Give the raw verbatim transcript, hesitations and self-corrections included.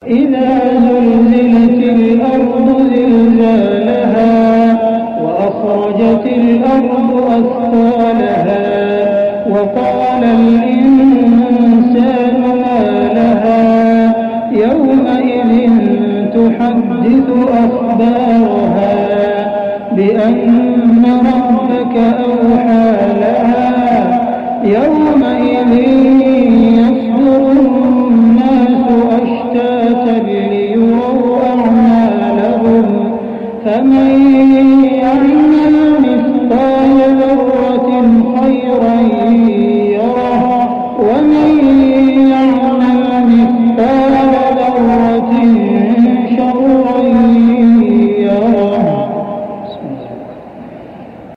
إذا زلزلت الأرض زلزالها وأخرجت الأرض أثقالها وقال الإنسان ما لها يومئذ تحدث أخبارها بأن ربك